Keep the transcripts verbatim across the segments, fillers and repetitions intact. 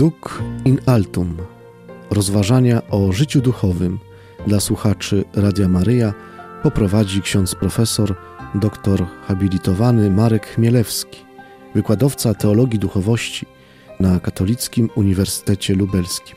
Traduc in altum. Rozważania o życiu duchowym dla słuchaczy Radia Maryja poprowadzi ksiądz profesor, doktor habilitowany Marek Chmielewski, wykładowca teologii duchowości na Katolickim Uniwersytecie Lubelskim.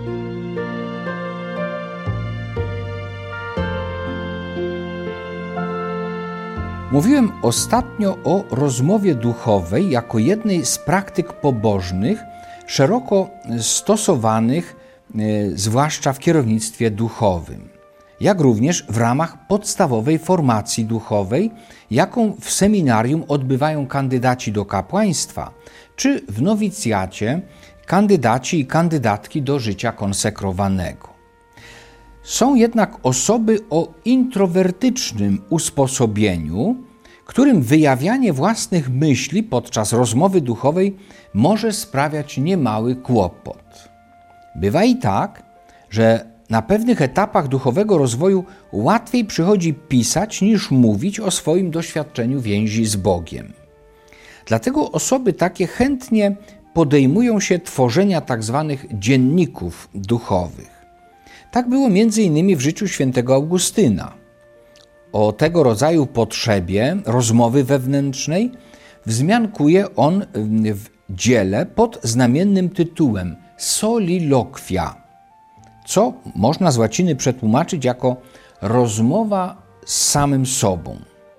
Mówiłem ostatnio o rozmowie duchowej jako jednej z praktyk pobożnych, szeroko stosowanych, zwłaszcza w kierownictwie duchowym, jak również w ramach podstawowej formacji duchowej, jaką w seminarium odbywają kandydaci do kapłaństwa, czy w nowicjacie kandydaci i kandydatki do życia konsekrowanego. Są jednak osoby o introwertycznym usposobieniu, którym wyjawianie własnych myśli podczas rozmowy duchowej może sprawiać niemały kłopot. Bywa i tak, że na pewnych etapach duchowego rozwoju łatwiej przychodzi pisać niż mówić o swoim doświadczeniu więzi z Bogiem. Dlatego osoby takie chętnie podejmują się tworzenia tzw. dzienników duchowych. Tak było między innymi w życiu świętego Augustyna. O tego rodzaju potrzebie rozmowy wewnętrznej wzmiankuje on w dziele pod znamiennym tytułem Soliloquia, co można z łaciny przetłumaczyć jako rozmowa z samym sobą.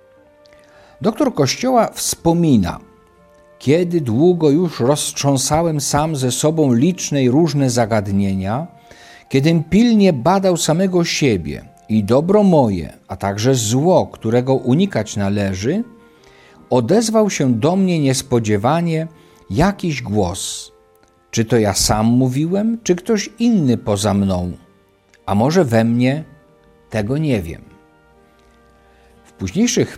Doktor Kościoła wspomina: kiedy długo już roztrząsałem sam ze sobą liczne i różne zagadnienia, kiedym pilnie badał samego siebie i dobro moje, a także zło, którego unikać należy, odezwał się do mnie niespodziewanie jakiś głos. Czy to ja sam mówiłem, czy ktoś inny poza mną? A może we mnie? Tego nie wiem. W późniejszych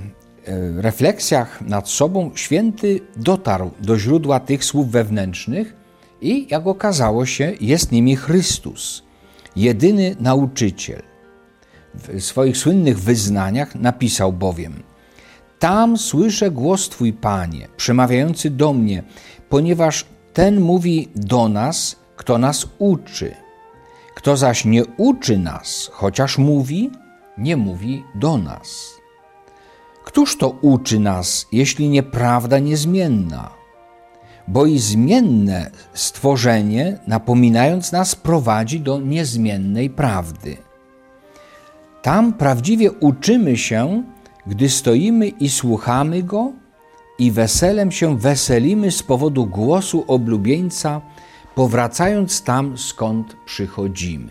refleksjach nad sobą święty dotarł do źródła tych słów wewnętrznych i, jak okazało się, jest nimi Chrystus, jedyny nauczyciel. W swoich słynnych wyznaniach napisał bowiem: tam słyszę głos Twój, Panie, przemawiający do mnie, ponieważ ten mówi do nas, kto nas uczy. Kto zaś nie uczy nas, chociaż mówi, nie mówi do nas. Któż to uczy nas, jeśli nie prawda niezmienna? Bo i zmienne stworzenie, napominając nas, prowadzi do niezmiennej prawdy. Tam prawdziwie uczymy się, gdy stoimy i słuchamy Go i weselem się weselimy z powodu głosu oblubieńca, powracając tam, skąd przychodzimy.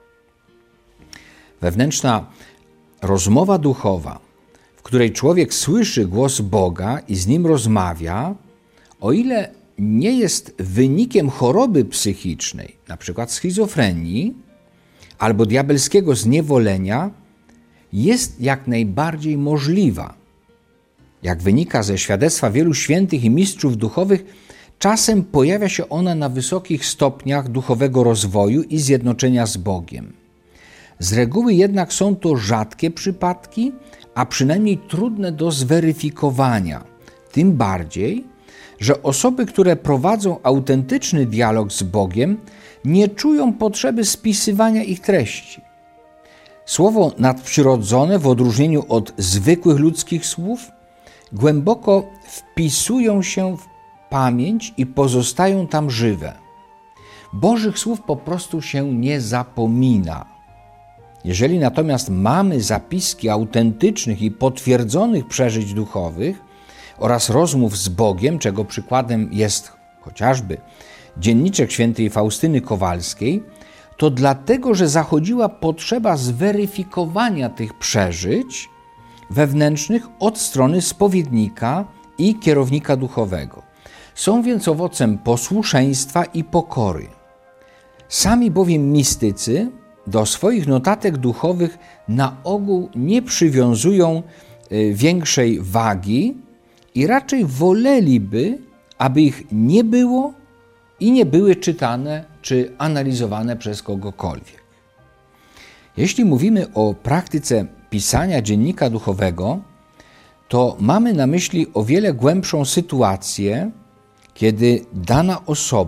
Wewnętrzna rozmowa duchowa, w której człowiek słyszy głos Boga i z Nim rozmawia, o ile nie jest wynikiem choroby psychicznej, np. schizofrenii albo diabelskiego zniewolenia, jest jak najbardziej możliwa. Jak wynika ze świadectwa wielu świętych i mistrzów duchowych, czasem pojawia się ona na wysokich stopniach duchowego rozwoju i zjednoczenia z Bogiem. Z reguły jednak są to rzadkie przypadki, a przynajmniej trudne do zweryfikowania. Tym bardziej, że osoby, które prowadzą autentyczny dialog z Bogiem, nie czują potrzeby spisywania ich treści. Słowo nadprzyrodzone, w odróżnieniu od zwykłych ludzkich słów, głęboko wpisują się w pamięć i pozostają tam żywe. Bożych słów po prostu się nie zapomina. Jeżeli natomiast mamy zapiski autentycznych i potwierdzonych przeżyć duchowych oraz rozmów z Bogiem, czego przykładem jest chociażby dzienniczek świętej Faustyny Kowalskiej, to dlatego, że zachodziła potrzeba zweryfikowania tych przeżyć wewnętrznych od strony spowiednika i kierownika duchowego. Są więc owocem posłuszeństwa i pokory. Sami bowiem mistycy do swoich notatek duchowych na ogół nie przywiązują większej wagi i raczej woleliby, aby ich nie było i nie były czytane czy analizowane przez kogokolwiek. Jeśli mówimy o praktyce pisania dziennika duchowego, to mamy na myśli o wiele głębszą sytuację, kiedy dana osoba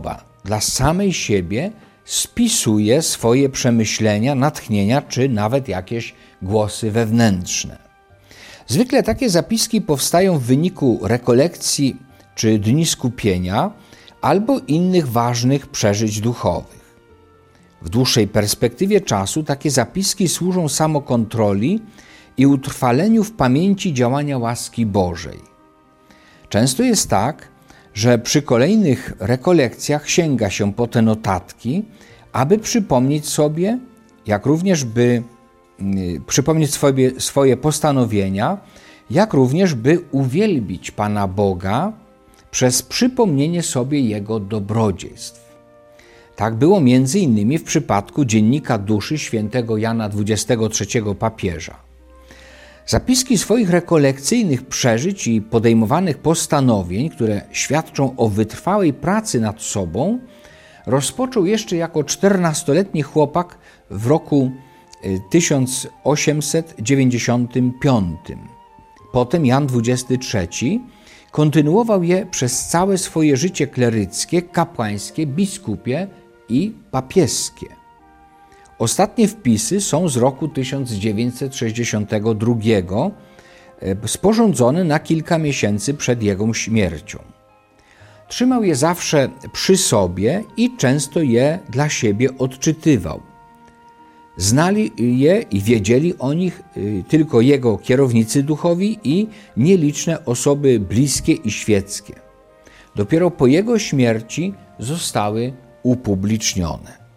dla samej siebie spisuje swoje przemyślenia, natchnienia czy nawet jakieś głosy wewnętrzne. Zwykle takie zapiski powstają w wyniku rekolekcji czy dni skupienia albo innych ważnych przeżyć duchowych. W dłuższej perspektywie czasu takie zapiski służą samokontroli i utrwaleniu w pamięci działania łaski Bożej. Często jest tak, że przy kolejnych rekolekcjach sięga się po te notatki, aby przypomnieć sobie, jak również by y, przypomnieć sobie swoje postanowienia, jak również by uwielbić Pana Boga przez przypomnienie sobie Jego dobrodziejstw. Tak było między innymi w przypadku dziennika duszy świętego Jana dwudziestego trzeciego papieża. Zapiski swoich rekolekcyjnych przeżyć i podejmowanych postanowień, które świadczą o wytrwałej pracy nad sobą, rozpoczął jeszcze jako czternastoletni chłopak w roku tysiąc osiemset dziewięćdziesiątym piątym. Potem Jan dwudziesty trzeci kontynuował je przez całe swoje życie kleryckie, kapłańskie, biskupie i papieskie. Ostatnie wpisy są z roku tysiąc dziewięćset sześćdziesiątego drugiego, sporządzone na kilka miesięcy przed jego śmiercią. Trzymał je zawsze przy sobie i często je dla siebie odczytywał. Znali je i wiedzieli o nich tylko jego kierownicy duchowi i nieliczne osoby bliskie i świeckie. Dopiero po jego śmierci zostały upublicznione.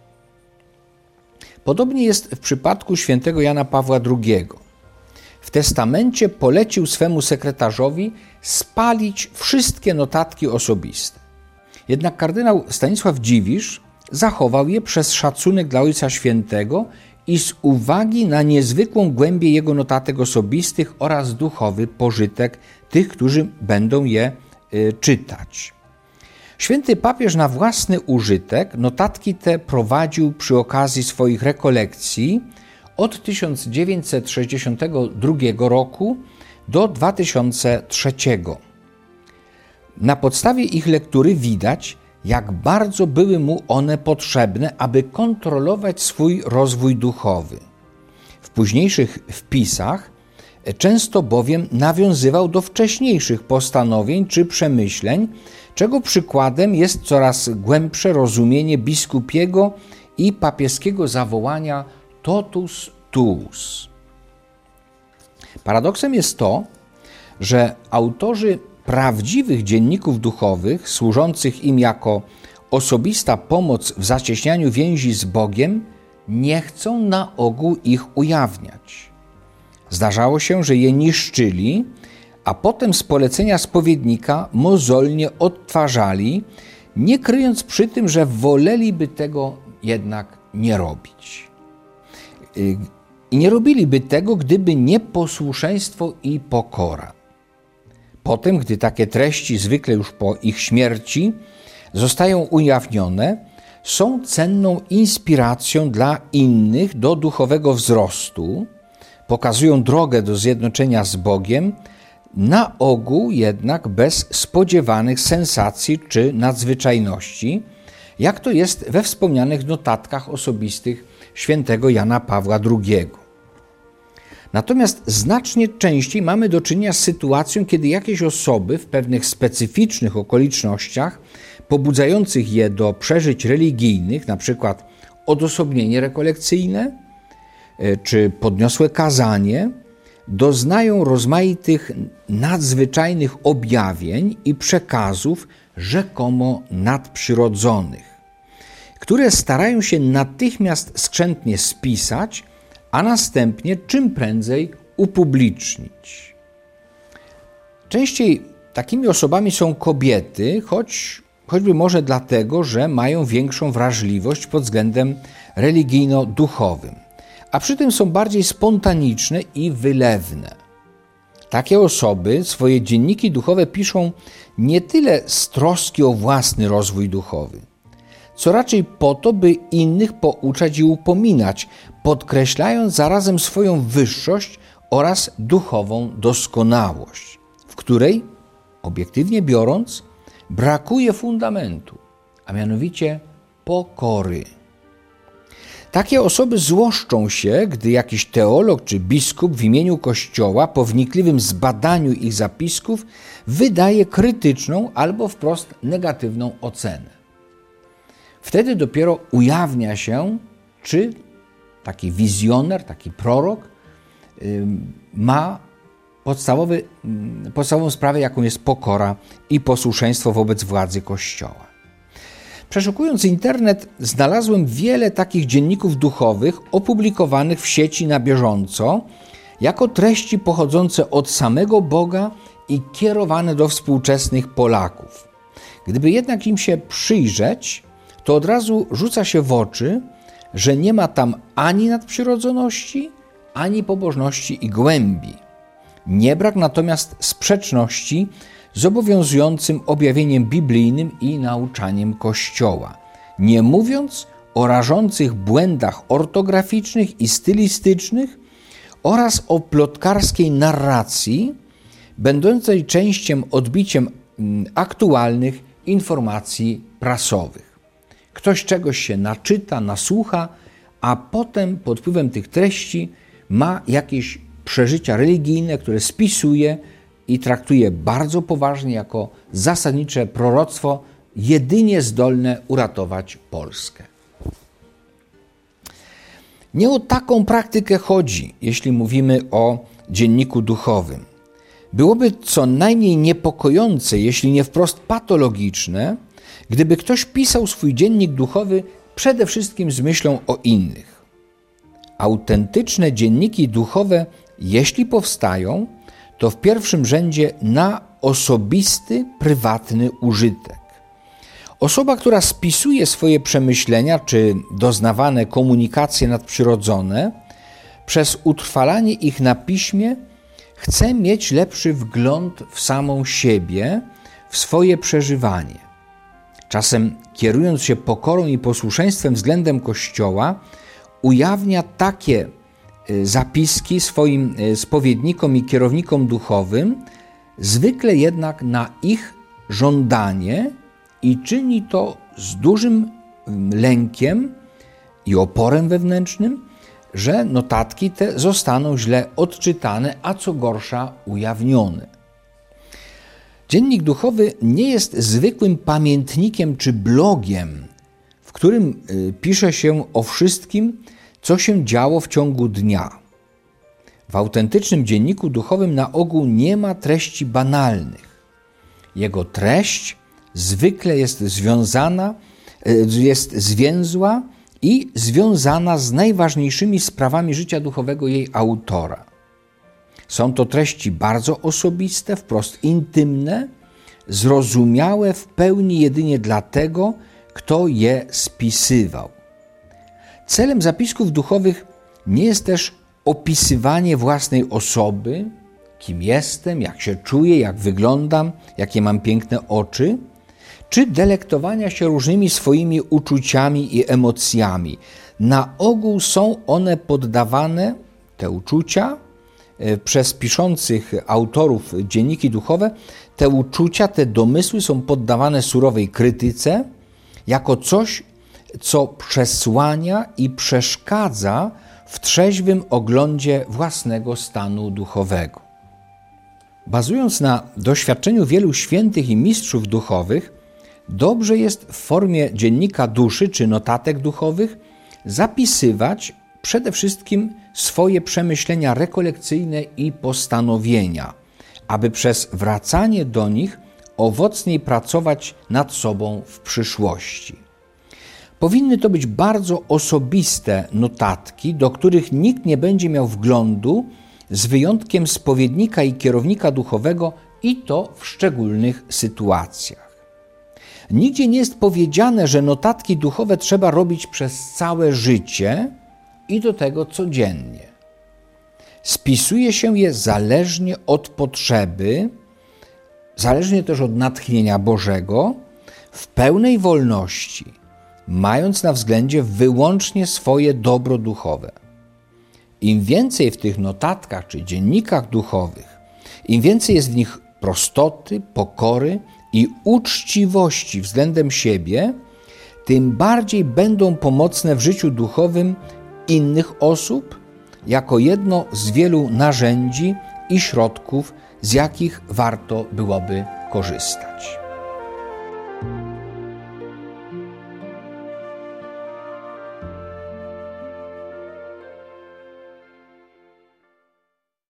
Podobnie jest w przypadku świętego Jana Pawła drugiego. W testamencie polecił swemu sekretarzowi spalić wszystkie notatki osobiste. Jednak kardynał Stanisław Dziwisz zachował je przez szacunek dla Ojca Świętego i z uwagi na niezwykłą głębię jego notatek osobistych oraz duchowy pożytek tych, którzy będą je y, czytać. Święty papież na własny użytek notatki te prowadził przy okazji swoich rekolekcji od tysiąc dziewięćset sześćdziesiątego drugiego roku do dwa tysiące trzeciego. Na podstawie ich lektury widać, jak bardzo były mu one potrzebne, aby kontrolować swój rozwój duchowy. W późniejszych wpisach często bowiem nawiązywał do wcześniejszych postanowień czy przemyśleń, czego przykładem jest coraz głębsze rozumienie biskupiego i papieskiego zawołania totus tuus. Paradoksem jest to, że autorzy prawdziwych dzienników duchowych, służących im jako osobista pomoc w zacieśnianiu więzi z Bogiem, nie chcą na ogół ich ujawniać. Zdarzało się, że je niszczyli, a potem z polecenia spowiednika mozolnie odtwarzali, nie kryjąc przy tym, że woleliby tego jednak nie robić. I nie robiliby tego, gdyby nie posłuszeństwo i pokora. Potem, gdy takie treści, zwykle już po ich śmierci, zostają ujawnione, są cenną inspiracją dla innych do duchowego wzrostu, pokazują drogę do zjednoczenia z Bogiem, na ogół jednak bez spodziewanych sensacji czy nadzwyczajności, jak to jest we wspomnianych notatkach osobistych świętego Jana Pawła drugiego. Natomiast znacznie częściej mamy do czynienia z sytuacją, kiedy jakieś osoby w pewnych specyficznych okolicznościach, pobudzających je do przeżyć religijnych, na przykład odosobnienie rekolekcyjne czy podniosłe kazanie, doznają rozmaitych nadzwyczajnych objawień i przekazów rzekomo nadprzyrodzonych, które starają się natychmiast skrzętnie spisać, a następnie czym prędzej upublicznić. Częściej takimi osobami są kobiety, choć, choćby może dlatego, że mają większą wrażliwość pod względem religijno-duchowym, a przy tym są bardziej spontaniczne i wylewne. Takie osoby swoje dzienniki duchowe piszą nie tyle z troski o własny rozwój duchowy, co raczej po to, by innych pouczać i upominać, podkreślając zarazem swoją wyższość oraz duchową doskonałość, w której, obiektywnie biorąc, brakuje fundamentu, a mianowicie pokory. Takie osoby złoszczą się, gdy jakiś teolog czy biskup w imieniu Kościoła po wnikliwym zbadaniu ich zapisków wydaje krytyczną albo wprost negatywną ocenę. Wtedy dopiero ujawnia się, czy taki wizjoner, taki prorok yy, ma podstawowy, yy, podstawową sprawę, jaką jest pokora i posłuszeństwo wobec władzy Kościoła. Przeszukując internet, znalazłem wiele takich dzienników duchowych opublikowanych w sieci na bieżąco, jako treści pochodzące od samego Boga i kierowane do współczesnych Polaków. Gdyby jednak im się przyjrzeć, to od razu rzuca się w oczy, że nie ma tam ani nadprzyrodzoności, ani pobożności i głębi. Nie brak natomiast sprzeczności z obowiązującym objawieniem biblijnym i nauczaniem Kościoła, nie mówiąc o rażących błędach ortograficznych i stylistycznych oraz o plotkarskiej narracji, będącej częścią odbiciem aktualnych informacji prasowych. Ktoś czegoś się naczyta, nasłucha, a potem pod wpływem tych treści ma jakieś przeżycia religijne, które spisuje i traktuje bardzo poważnie jako zasadnicze proroctwo, jedynie zdolne uratować Polskę. Nie o taką praktykę chodzi, jeśli mówimy o dzienniku duchowym. Byłoby co najmniej niepokojące, jeśli nie wprost patologiczne, gdyby ktoś pisał swój dziennik duchowy przede wszystkim z myślą o innych. Autentyczne dzienniki duchowe, jeśli powstają, to w pierwszym rzędzie na osobisty, prywatny użytek. Osoba, która spisuje swoje przemyślenia czy doznawane komunikacje nadprzyrodzone, przez utrwalanie ich na piśmie chce mieć lepszy wgląd w samą siebie, w swoje przeżywanie. Czasem, kierując się pokorą i posłuszeństwem względem Kościoła, ujawnia takie zapiski swoim spowiednikom i kierownikom duchowym, zwykle jednak na ich żądanie i czyni to z dużym lękiem i oporem wewnętrznym, że notatki te zostaną źle odczytane, a co gorsza ujawnione. Dziennik duchowy nie jest zwykłym pamiętnikiem czy blogiem, w którym pisze się o wszystkim, co się działo w ciągu dnia. W autentycznym dzienniku duchowym na ogół nie ma treści banalnych. Jego treść zwykle jest związana, jest zwięzła i związana z najważniejszymi sprawami życia duchowego jej autora. Są to treści bardzo osobiste, wprost intymne, zrozumiałe w pełni jedynie dla tego, kto je spisywał. Celem zapisków duchowych nie jest też opisywanie własnej osoby, kim jestem, jak się czuję, jak wyglądam, jakie mam piękne oczy, czy delektowania się różnymi swoimi uczuciami i emocjami. Na ogół są one poddawane, te uczucia, przez piszących autorów dzienniki duchowe, te uczucia, te domysły są poddawane surowej krytyce jako coś, co przesłania i przeszkadza w trzeźwym oglądzie własnego stanu duchowego. Bazując na doświadczeniu wielu świętych i mistrzów duchowych, dobrze jest w formie dziennika duszy czy notatek duchowych zapisywać przede wszystkim swoje przemyślenia rekolekcyjne i postanowienia, aby przez wracanie do nich owocniej pracować nad sobą w przyszłości. Powinny to być bardzo osobiste notatki, do których nikt nie będzie miał wglądu, z wyjątkiem spowiednika i kierownika duchowego, i to w szczególnych sytuacjach. Nigdzie nie jest powiedziane, że notatki duchowe trzeba robić przez całe życie i do tego codziennie. Spisuje się je zależnie od potrzeby, zależnie też od natchnienia Bożego, w pełnej wolności, mając na względzie wyłącznie swoje dobro duchowe. Im więcej w tych notatkach czy dziennikach duchowych, im więcej jest w nich prostoty, pokory i uczciwości względem siebie, tym bardziej będą pomocne w życiu duchowym innych osób jako jedno z wielu narzędzi i środków, z jakich warto byłoby korzystać.